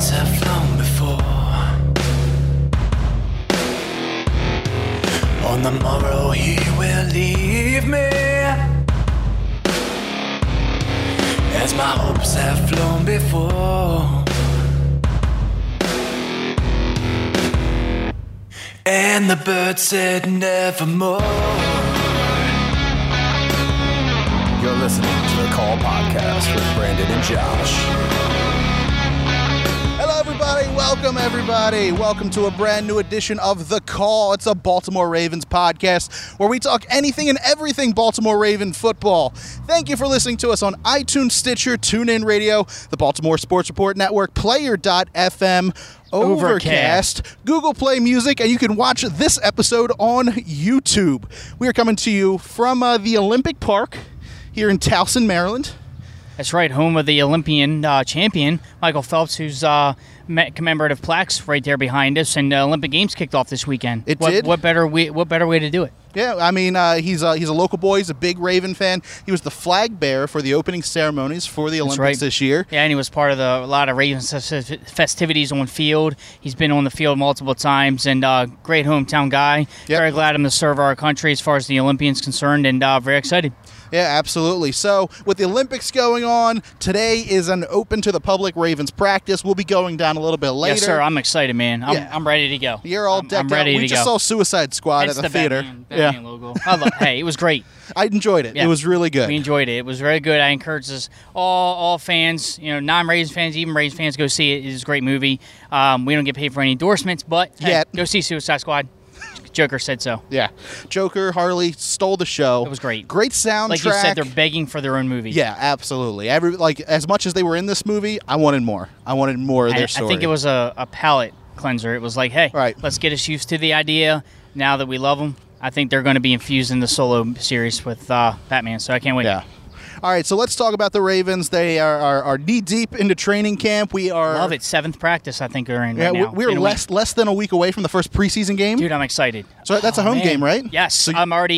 birds have flown before. On the morrow he will leave me, as my hopes have flown before. And the bird said nevermore. You're listening to The Call Podcast with Brandon and Josh. Hello, everybody. Welcome, everybody. Welcome to a brand new edition of The Call. It's a Baltimore Ravens podcast where we talk anything and everything Baltimore Raven football. Thank you for listening to us on iTunes, Stitcher, TuneIn Radio, the Baltimore Sports Report Network, Player.fm, Overcast, Google Play Music, and you can watch this episode on YouTube. We are coming to you from the Olympic Park here in Towson, Maryland. That's right, home of the Olympian champion, Michael Phelps, whose commemorative plaques right there behind us, and Olympic Games kicked off this weekend. It did. What better way to do it? Yeah, I mean, he's a local boy. He's a big Raven fan. He was the flag bearer for the opening ceremonies for the Olympics this year. Yeah, and he was part of a lot of Ravens festivities on field. He's been on the field multiple times, and great hometown guy. Yep. Very glad him to serve our country as far as the Olympians concerned, and very excited. Yeah, absolutely. So, with the Olympics going on, today is an open to the public Ravens practice. We'll be going down a little bit later. Yes, sir. I'm excited, man. I'm ready to go. You're all decked I'm ready out. We just saw Suicide Squad at the theater. Batman logo. Hey, it was great. I enjoyed it. Yeah. It was really good. We enjoyed it. It was very good. I encourage all fans, non-Ravens fans, even Ravens fans, go see it. It is a great movie. We don't get paid for any endorsements, but hey, go see Suicide Squad. Joker said so. Yeah. Joker, Harley stole the show. It was great. Great soundtrack. Like you said, they're begging for their own movie. Yeah, absolutely. As much as they were in this movie, I wanted more. I wanted more of their story. I think it was a palate cleanser. It was like, hey, let's get us used to the idea now that we love them. I think they're going to be infused in the solo series with Batman, so I can't wait. Yeah. All right, so let's talk about the Ravens. They are knee-deep into training camp. We are... Love it. 7th practice, I think, we're in right now. We're less than a week away from the first preseason game. Dude, I'm excited. So that's a home game, right? Yes. So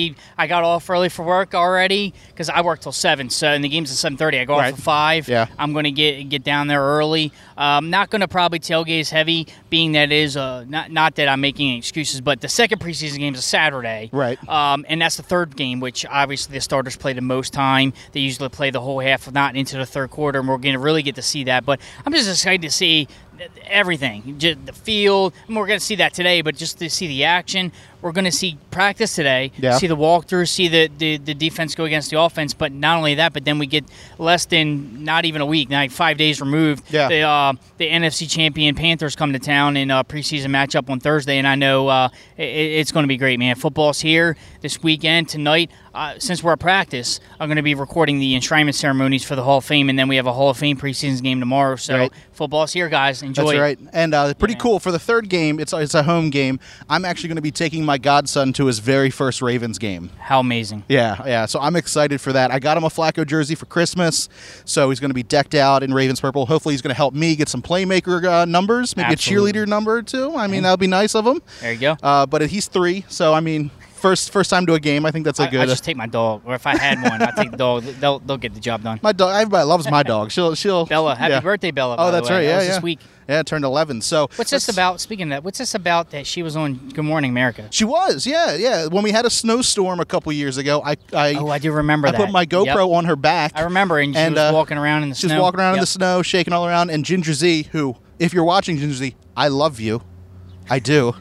I got off early for work already because I work till 7, and the game's at 7:30. I go off at 5. Yeah. I'm going to get down there early. Not going to probably tailgate as heavy, being that it is not that I'm making any excuses, but the second preseason game is a Saturday. Right. And that's the third game, which obviously the starters play the most time. They usually play the whole half, not into the third quarter, and we're going to really get to see that. But I'm just excited to see everything, just the field. And we're going to see that today, but just to see the action. We're going to see practice today, see the walkthrough, see the defense go against the offense. But not only that, but then we get less than not even a week, 5 days removed. Yeah. The NFC champion Panthers come to town in a preseason matchup on Thursday, and I know it's going to be great, man. Football's here this weekend, tonight. Since we're at practice, I'm going to be recording the enshrinement ceremonies for the Hall of Fame, and then we have a Hall of Fame preseason game tomorrow. So football's here, guys. Enjoy it. That's right. And pretty cool. For the third game, it's a home game. I'm actually going to be taking my godson to his very first Ravens game. How amazing. Yeah. So I'm excited for that. I got him a Flacco jersey for Christmas, so he's going to be decked out in Ravens purple. Hopefully he's going to help me get some playmaker numbers, maybe Absolutely. a cheerleader number or two. I mean, that'll be nice of him. There you go. But he's 3, so I mean... First time to a game, I think that's a good... I just take my dog, or if I had one, I'd take the dog. They'll get the job done. My dog, everybody loves my dog. She'll Bella, happy birthday, Bella. Oh, that's right. That was Yeah. this week. Yeah, it turned 11. So what's this about? Speaking of that, what's this about that she was on Good Morning America? She was, yeah. When we had a snowstorm a couple years ago, I do remember that. I put my GoPro on her back. I remember, and she was walking around in the snow. She was walking around in the snow, shaking all around. And Ginger Z, who, if you're watching, Ginger Z, I love you. I do.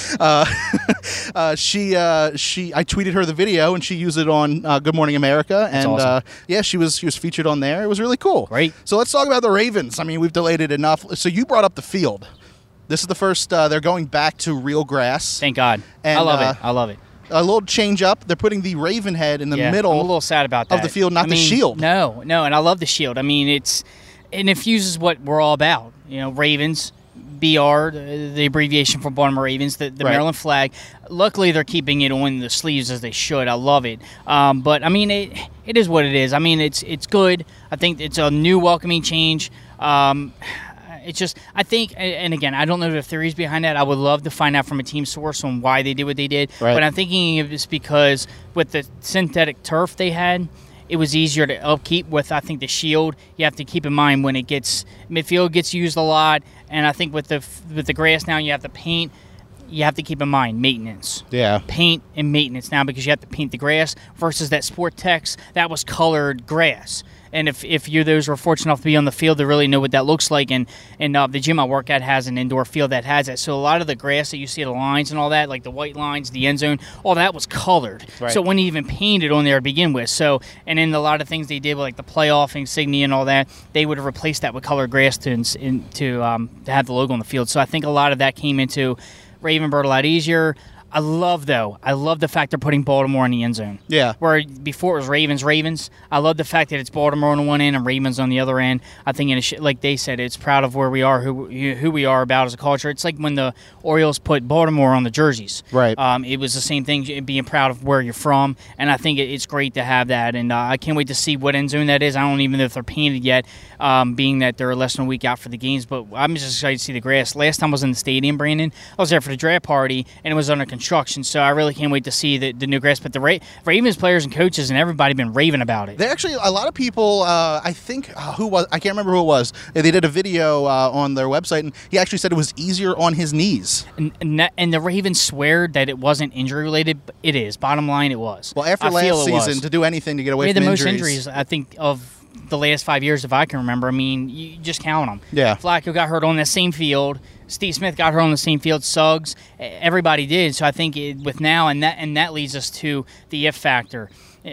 I tweeted her the video, and she used it on Good Morning America, and awesome. She was featured on there. It was really cool. Great. So let's talk about the Ravens. I mean, we've delayed it enough. So you brought up the field. This is the first. They're going back to real grass. Thank God. And, I love it. A little change up. They're putting the Raven head in the middle. I'm a little sad about that. Of the field, not the shield. No, and I love the shield. I mean, it infuses what we're all about. Ravens. BR, the abbreviation for Baltimore Ravens, the Maryland flag. Luckily, they're keeping it on the sleeves as they should. I love it. But, I mean, it is what it is. I mean, it's good. I think it's a new welcoming change. It's just, I think, and again, I don't know the theories behind that. I would love to find out from a team source on why they did what they did. Right. But I'm thinking it's because with the synthetic turf they had, it was easier to upkeep with. I think the shield, you have to keep in mind when midfield gets used a lot, and I think with the grass now, you have to paint. You have to keep in mind maintenance. Yeah. Paint and maintenance now, because you have to paint the grass versus that Sport-Tex that was colored grass. And if you those were fortunate enough to be on the field to really know what that looks like, and the gym I work at has an indoor field that has it. So a lot of the grass that you see, the lines and all that, like the white lines, the end zone, all that was colored. Right. So it wasn't even painted on there to begin with. So, and then a lot of things they did with like the playoff insignia and all that, they would have replaced that with colored grass to have the logo on the field. So I think a lot of that came into Ravenbird a lot easier. I love the fact they're putting Baltimore in the end zone. Yeah. Where before it was Ravens. I love the fact that it's Baltimore on the one end and Ravens on the other end. I think, like they said, it's proud of where we are, who we are about as a culture. It's like when the Orioles put Baltimore on the jerseys. Right. It was the same thing, being proud of where you're from, and I think it's great to have that. And I can't wait to see what end zone that is. I don't even know if they're painted yet, being that they're less than a week out for the games. But I'm just excited to see the grass. Last time I was in the stadium, Brandon, I was there for the draft party, and it was under construction, so I really can't wait to see the new grass. But the Ravens players and coaches and everybody been raving about it. They actually, a lot of people, I think, I can't remember who it was. They did a video on their website, and he actually said it was easier on his knees. And the Ravens swear that it wasn't injury related, but it is. Bottom line, it was. Well, after last season, to do anything to get away from the injuries. most injuries, I think, of the last 5 years, if I can remember. I mean, you just count them. Yeah. Flacco got hurt on the same field. Steve Smith got hurt on the same field. Suggs, everybody did. So I think with now, and that leads us to the if factor.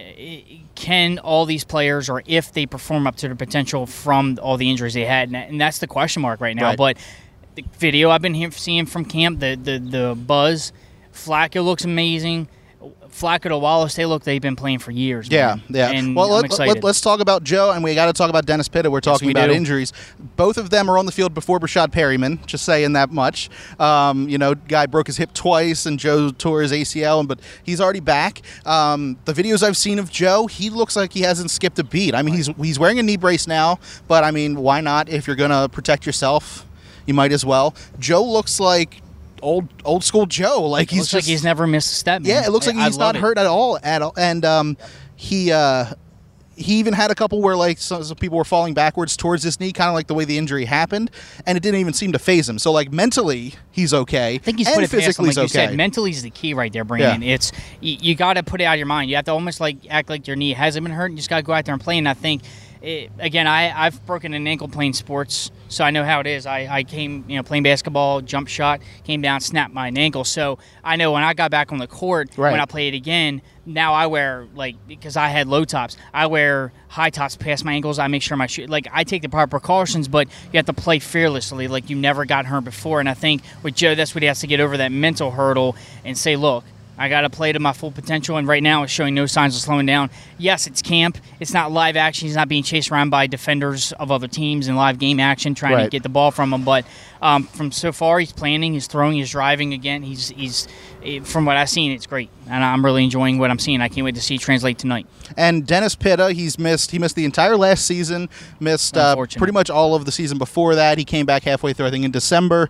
Can all these players, or if they perform up to their potential from all the injuries they had, and that's the question mark right now. Right. But the video I've been seeing from camp, the buzz, Flacco looks amazing. Flacco to Wallace, they've been playing for years. Yeah, man. yeah. And well, I'm excited. let's talk about Joe, and we got to talk about Dennis Pitta. We're talking about injuries. Both of them are on the field before Brashad Perryman, just saying that much. Guy broke his hip twice, and Joe tore his ACL, but he's already back. The videos I've seen of Joe, he looks like he hasn't skipped a beat. I mean, he's wearing a knee brace now, but I mean, why not? If you're going to protect yourself, you might as well. Joe looks like old school Joe, like looks like he's never missed a step, man. Yeah, it looks like he's not hurt at all. And he even had a couple where like some people were falling backwards towards his knee, kind of like the way the injury happened, and it didn't even seem to faze him. So like mentally, he's okay. I think he's and put it past him, like you said. okay. Mentally is the key right there, Brandon. Yeah. It's you got to put it out of your mind. You have to almost like act like your knee hasn't been hurt. You just got to go out there and play. And I think. I've broken an ankle playing sports, so I know how it is. I came, playing basketball, jump shot, came down, snapped my ankle. So I know when I got back on the court, when I play it again, now I wear, because I had low tops, I wear high tops past my ankles. I make sure my shoe, I take the proper precautions, but you have to play fearlessly, like you've never gotten hurt before. And I think with Joe, that's what he has to get over, that mental hurdle and say, look, I got to play to my full potential, and right now it's showing no signs of slowing down. Yes, it's camp. It's not live action. He's not being chased around by defenders of other teams in live game action trying to get the ball from him. But from so far, he's planning, he's throwing, he's driving again. He's from what I've seen, it's great, and I'm really enjoying what I'm seeing. I can't wait to see it translate tonight. And Dennis Pitta, he missed the entire last season, missed pretty much all of the season before that. He came back halfway through, I think, in December.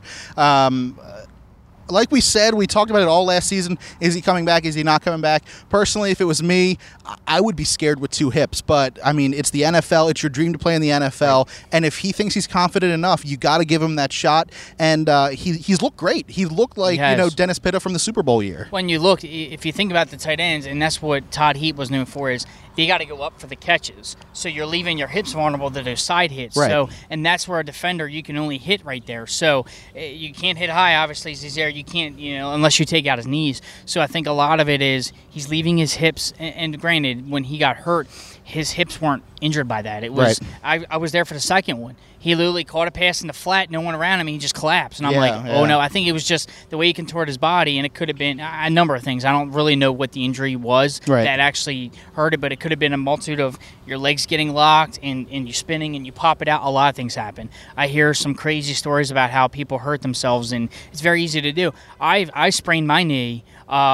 Like we said, we talked about it all last season. Is he coming back? Is he not coming back? Personally, if it was me, I would be scared with two hips. But, I mean, it's the NFL. It's your dream to play in the NFL. And if he thinks he's confident enough, you got to give him that shot. And he's looked great. He looked like, Dennis Pitta from the Super Bowl year. When you look, if you think about the tight ends, and that's what Todd Heap was known for, is you got to go up for the catches. So you're leaving your hips vulnerable to those side hits. Right. So, and that's where a defender, you can only hit right there. So you can't hit high, obviously, as he's there. You can't, unless you take out his knees. So I think a lot of it is he's leaving his hips. And granted, when he got hurt, his hips weren't injured by that. It was I was there for the second one. He literally caught a pass in the flat, no one around him, and he just collapsed. And I'm oh no, I think it was just the way he contorted his body, and it could have been a number of things. I don't really know what the injury was that actually hurt it, but it could have been a multitude of your legs getting locked and you spinning and you pop it out. A lot of things happen. I hear some crazy stories about how people hurt themselves, and it's very easy to do. I sprained my knee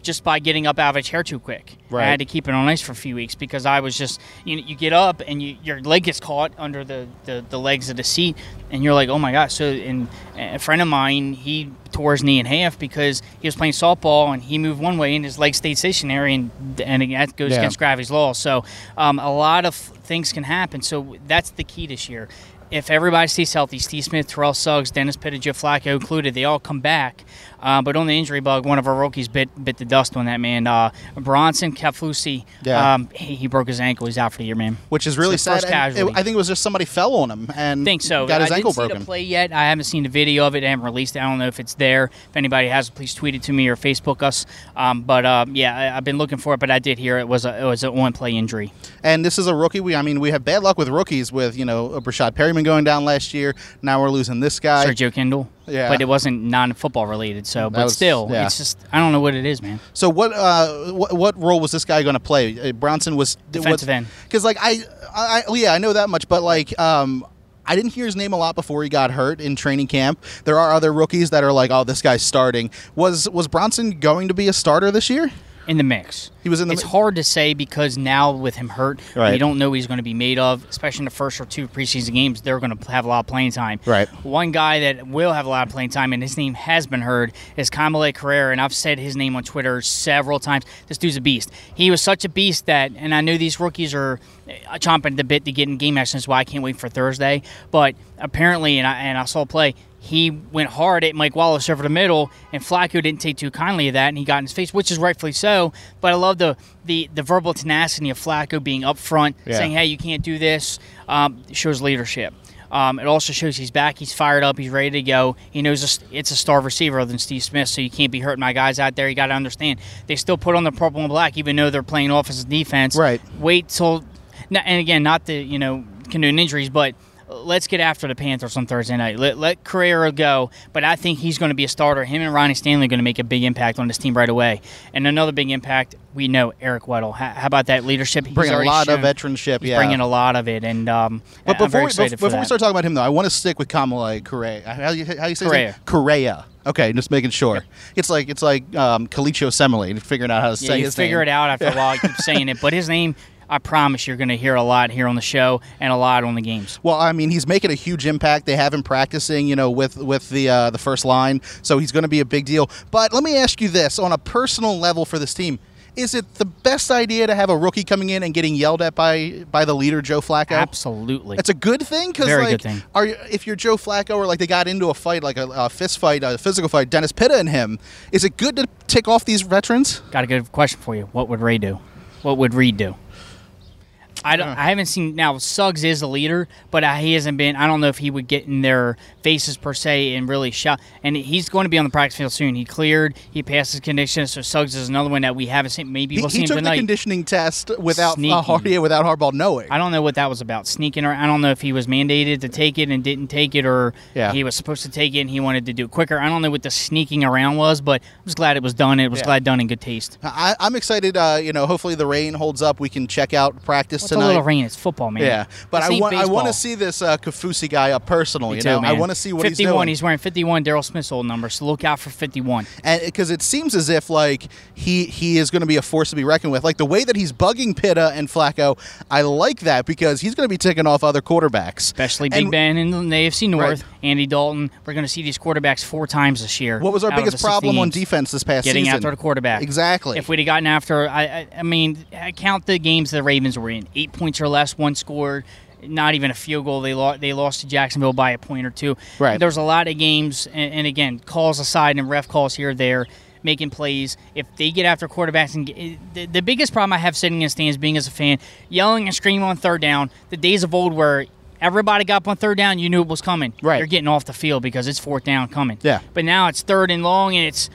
just by getting up out of a chair too quick. Right. I had to keep it on ice for a few weeks because I was just, you get up and your leg gets caught under the legs of the seat, and you're like, oh my gosh. So, and a friend of mine, he tore his knee in half because he was playing softball and he moved one way and his leg stayed stationary, and that goes against gravity's law. So a lot of things can happen. So that's the key this year. If everybody stays healthy, Steve Smith, Terrell Suggs, Dennis Pitta, Joe Flacco included, they all come back. But on the injury bug, one of our rookies bit the dust on that, man. Bronson Kafusi, he broke his ankle. He's out for the year, man. Which is really It's the first sad. casualty. I think it was just somebody fell on him and think so. got his ankle I didn't see broken. the play yet. I haven't seen the video of it. I haven't released it. I don't know if it's there. If anybody has it, please tweet it to me or Facebook us. I've been looking for it, but I did hear it was an on-play injury. And this is a rookie. We have bad luck with rookies with, Brashad Perryman going down last year. Now we're losing this guy. Sergio Kindle. Yeah. But it wasn't non-football related. So, but still, yeah. it's just, I don't know what it is, man. So what role was this guy going to play? Bronson was Defensive end. Because I know that much, but I didn't hear his name a lot before he got hurt in training camp. There are other rookies that are like, oh, this guy's starting. Was Bronson going to be a starter this year? In the mix. He was in the It's hard to say because now with him hurt, you don't know what he's going to be made of, especially in the first or two preseason games. They're going to have a lot of playing time. Right. One guy that will have a lot of playing time, and his name has been heard, is Kamale Carrera, and I've said his name on Twitter several times. This dude's a beast. He was such a beast that, and I know these rookies are chomping at the bit to get in game action, that's why I can't wait for Thursday, but apparently, and I saw play, he went hard at Mike Wallace over the middle, and Flacco didn't take too kindly of that, and he got in his face, which is rightfully so. But I love the verbal tenacity of Flacco being up front, saying, hey, you can't do this. Shows leadership. It also shows he's back, he's fired up, he's ready to go. He knows it's a star receiver other than Steve Smith, so you can't be hurting my guys out there. You got to understand, they still put on the purple and black, even though they're playing offensive defense. Right. Wait till, and again, not to condone injuries, but let's get after the Panthers on Thursday night. Let Carrera go, but I think he's going to be a starter. Him and Ronnie Stanley are going to make a big impact on this team right away. And another big impact, we know Eric Weddle. How about that leadership? He's bringing a lot of veteranship. He's bringing a lot of it, and but I'm very excited for that. Before we start talking about him, though, I want to stick with Kamale Correa. How you say his name? Correa. Okay, just making sure. Yep. It's like Calicio Semele, figuring out how to say his name. You figure it out after a while. I keep saying it, but his name, I promise you're going to hear a lot here on the show and a lot on the games. Well, I mean, he's making a huge impact. They have him practicing, with the first line, so he's going to be a big deal. But let me ask you this: on a personal level for this team, is it the best idea to have a rookie coming in and getting yelled at by the leader, Joe Flacco? Absolutely. It's a good thing? Very good thing. If you're Joe Flacco, or they got into a fight, like a fist fight, a physical fight, Dennis Pitta and him, is it good to tick off these veterans? Got a good question for you. What would Ray do? What would Reed do? I haven't seen. Now, Suggs is a leader, but he hasn't been. I don't know if he would get in their faces per se and really shout. And he's going to be on the practice field soon. He cleared. He passed his conditions. So Suggs is another one that we haven't seen. Maybe we'll see him tonight. He took the conditioning test without Harbaugh knowing. I don't know what that was about. Sneaking, or I don't know if he was mandated to take it and didn't take it, or he was supposed to take it and he wanted to do it quicker. I don't know what the sneaking around was, but I was glad it was done. It was glad done in good taste. I'm excited. Hopefully the rain holds up. We can check out practice tonight. A little rain. It's football, man. Yeah, but I want to see this Kafusi guy up personally. I want to see what 51, he's doing. He's wearing 51, Daryl Smith's old number, so look out for 51. And because it seems as if he is going to be a force to be reckoned with. Like the way that he's bugging Pitta and Flacco, I like that because he's going to be ticking off other quarterbacks, especially Big Ben in the AFC North. Right. Andy Dalton. We're going to see these quarterbacks 4 times this year. What was our biggest problem on defense this past season? Getting after the quarterback. Exactly. If we'd have gotten after, I count the games the Ravens were in. 8 points or less, one scored. Not even a field goal. They lost to Jacksonville by a point or two. Right. There's a lot of games, and again, calls aside and ref calls here or there, making plays. If they get after quarterbacks, and the biggest problem I have sitting in the stands, being as a fan, yelling and screaming on third down, the days of old where everybody got up on third down, you knew it was coming. Right. You're getting off the field because it's fourth down coming. Yeah. But now it's third and long, and it's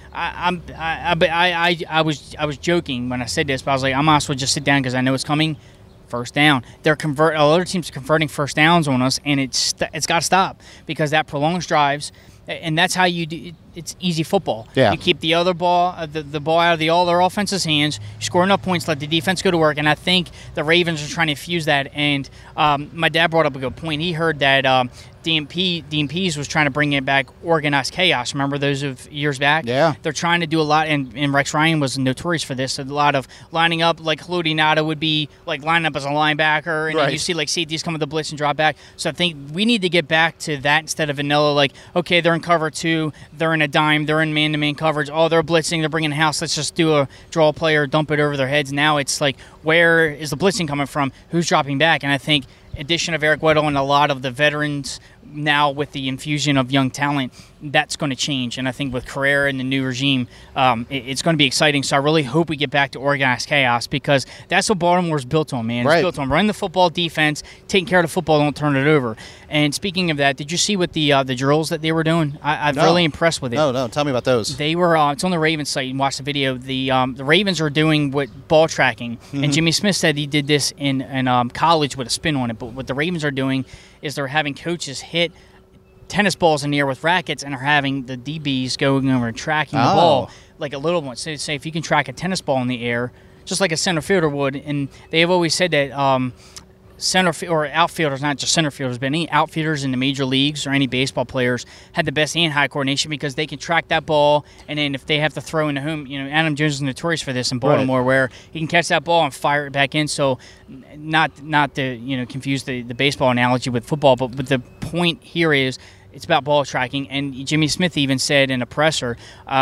I was joking when I said this, but I was like, I might as well just sit down because I know it's coming. First down. Other teams are converting first downs on us, and it's got to stop because that prolongs drives, and that's how you do. it's easy football. Yeah. You keep the other ball, the ball out of the other offense's hands. You score enough points, let the defense go to work. And I think the Ravens are trying to fuse that. And my dad brought up a good point. He heard that DMPs was trying to bring it back organized chaos. Remember those of years back? Yeah. They're trying to do a lot, and Rex Ryan was notorious for this. A lot of lining up, like Haloti Ngata would be like lining up as a linebacker, and then you see like safeties come with the blitz and drop back. So I think we need to get back to that instead of vanilla. Like, okay, they're in cover 2, they're in a dime, they're in man-to-man coverage. Oh, they're blitzing, they're bringing house. Let's just do a draw play or dump it over their heads. Now it's like, where is the blitzing coming from? Who's dropping back? And I think addition of Eric Weddle and a lot of the veterans now with the infusion of young talent, that's going to change. And I think with Carrera and the new regime, it's going to be exciting. So I really hope we get back to organized chaos, because that's what Baltimore's built on, man. It's built on run the football, defense, taking care of the football, don't turn it over. And speaking of that, did you see what the drills that they were doing? I'm really impressed with it. No, tell me about those. They were it's on the Ravens site. You can watch the video. The Ravens are doing ball tracking, and Jimmy Smith said he did this in college with a spin on it. But what the Ravens are doing is they're having coaches hit tennis balls in the air with rackets, and are having the DBs going over and tracking the ball like a little one. So say if you can track a tennis ball in the air, just like a center fielder would, and they have always said that or outfielders, not just center fielders, but any outfielders in the major leagues or any baseball players had the best hand-eye coordination, because they can track that ball, and then if they have to throw in the home, Adam Jones is notorious for this in Baltimore, where he can catch that ball and fire it back in. So not to confuse the baseball analogy with football, but the point here is it's about ball tracking. And Jimmy Smith even said in a presser,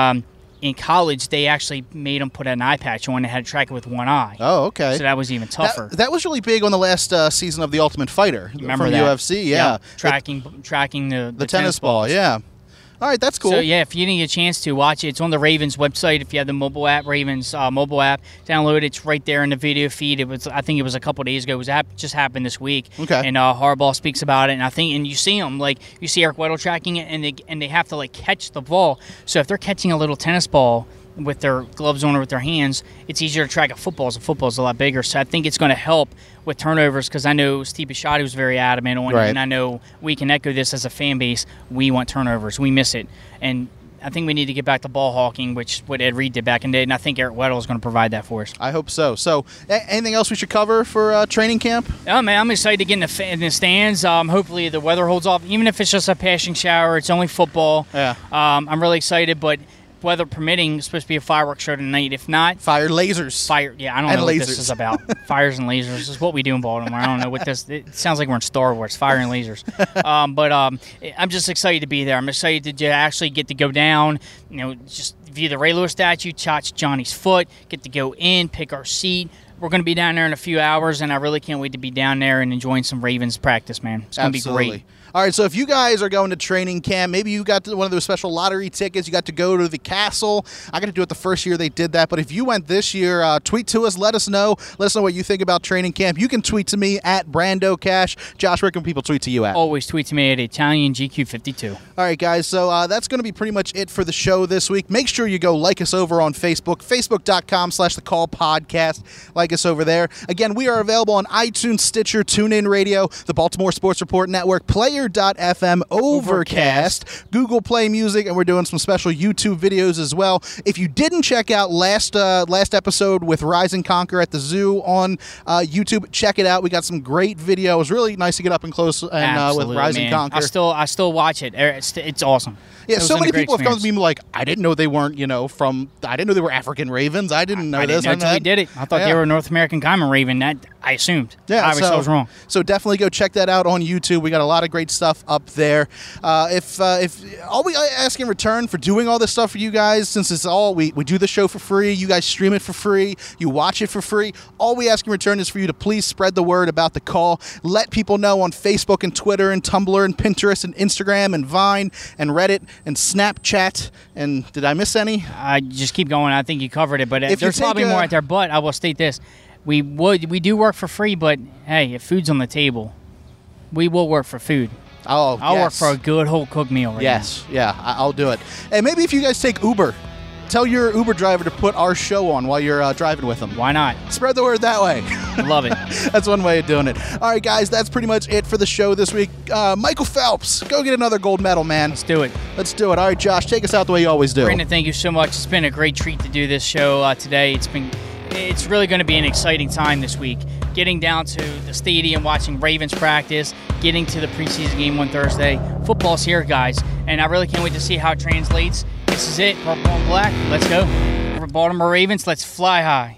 in college, they actually made him put an eye patch on and had to track it with one eye. Oh, okay. So that was even tougher. That was really big on the last season of The Ultimate Fighter. Remember from that? UFC, yeah. Tracking the tennis ball, yeah. All right, that's cool. So, yeah, if you didn't get a chance to watch it, it's on the Ravens website. If you have the mobile app, Ravens mobile app, download it. It's right there in the video feed. I think it was a couple days ago. It just happened this week. Okay. And Harbaugh speaks about it. And you see them, like, you see Eric Weddle tracking it, and they have to, like, catch the ball. So if they're catching a little tennis ball with their gloves on or with their hands, it's easier to track a football. A football's a lot bigger. So I think it's going to help with turnovers, because I know Steve Bisciotti was very adamant on it, and I know we can echo this as a fan base. We want turnovers. We miss it. And I think we need to get back to ball hawking, which what Ed Reed did back in the day, and I think Eric Weddle is going to provide that for us. I hope so. So anything else we should cover for training camp? Oh, man, I'm excited to get in the stands. Hopefully the weather holds off. Even if it's just a passing shower, it's only football. Yeah. I'm really excited, but weather permitting, it's supposed to be a fireworks show tonight. If not, fire lasers. Yeah, I don't know what this is about. Fires and lasers. This is what we do in Baltimore. I don't know what this. It sounds like we're in Star Wars. Fire and lasers. But I'm just excited to be there. I'm excited to actually get to go down. Just view the Ray Lewis statue, touch Johnny's foot, get to go in, pick our seat. We're going to be down there in a few hours, and I really can't wait to be down there and enjoying some Ravens practice, man. It's going to be great. All right, so if you guys are going to training camp, maybe you got one of those special lottery tickets, you got to go to the castle. I got to do it the first year they did that, but if you went this year, tweet to us, let us know. Let us know what you think about training camp. You can tweet to me at Brando Cash. Josh, where can people tweet to you at? Always tweet to me at ItalianGQ52. All right, guys, so that's going to be pretty much it for the show this week. Make sure you go like us over on Facebook, facebook.com/thecallpodcast. Like us over there. Again, we are available on iTunes, Stitcher, TuneIn Radio, the Baltimore Sports Report Network, Player.fm, Overcast, Google Play Music, and we're doing some special YouTube videos as well. If you didn't check out last episode with Rise and Conquer at the zoo on YouTube, check it out. We got some great video. It was really nice to get up and close and with Rise and Conquer. I still watch it. It's awesome. Yeah, so many people have come to me like, I didn't know they weren't, I didn't know they were African ravens. I didn't know this. I didn't know until we did it. I thought they were a North American common raven. That I assumed. Yeah, obviously I was wrong. So definitely go check that out on YouTube. We got a lot of great stuff up there. If all we ask in return for doing all this stuff for you guys, since it's all we do the show for free, you guys stream it for free, you watch it for free. All we ask in return is for you to please spread the word about the call. Let people know on Facebook and Twitter and Tumblr and Pinterest and Instagram and Vine and Reddit and Snapchat. And did I miss any? Just keep going. I think you covered it, but there's probably more out there. But I will state this. We do work for free, but hey, if food's on the table, we will work for food. I'll work for a good whole cooked meal. Yes, yeah, I'll do it. And maybe if you guys take Uber tell your Uber driver to put our show on while you're driving with them. Why not? Spread the word that way. Love it. That's one way of doing it. All right, guys, that's pretty much it for the show this week. Michael Phelps, go get another gold medal, man. Let's do it. Let's do it. All right, Josh, take us out the way you always do. Brandon, thank you so much. It's been a great treat to do this show today. It's really going to be an exciting time this week. Getting down to the stadium, watching Ravens practice, getting to the preseason game on Thursday. Football's here, guys, and I really can't wait to see how it translates. This is it. Purple and black. Let's go. Baltimore Ravens, let's fly high.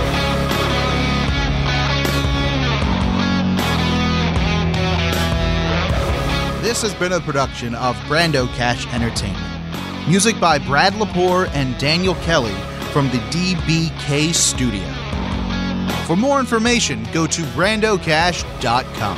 This has been a production of Brando Cash Entertainment. Music by Brad Lepore and Daniel Kelly from the DBK Studio. For more information, go to brandocash.com.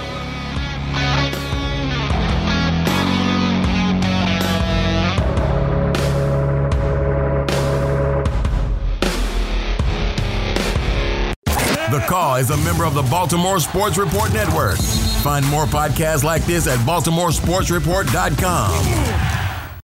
The Call is a member of the Baltimore Sports Report Network. Find more podcasts like this at baltimoresportsreport.com.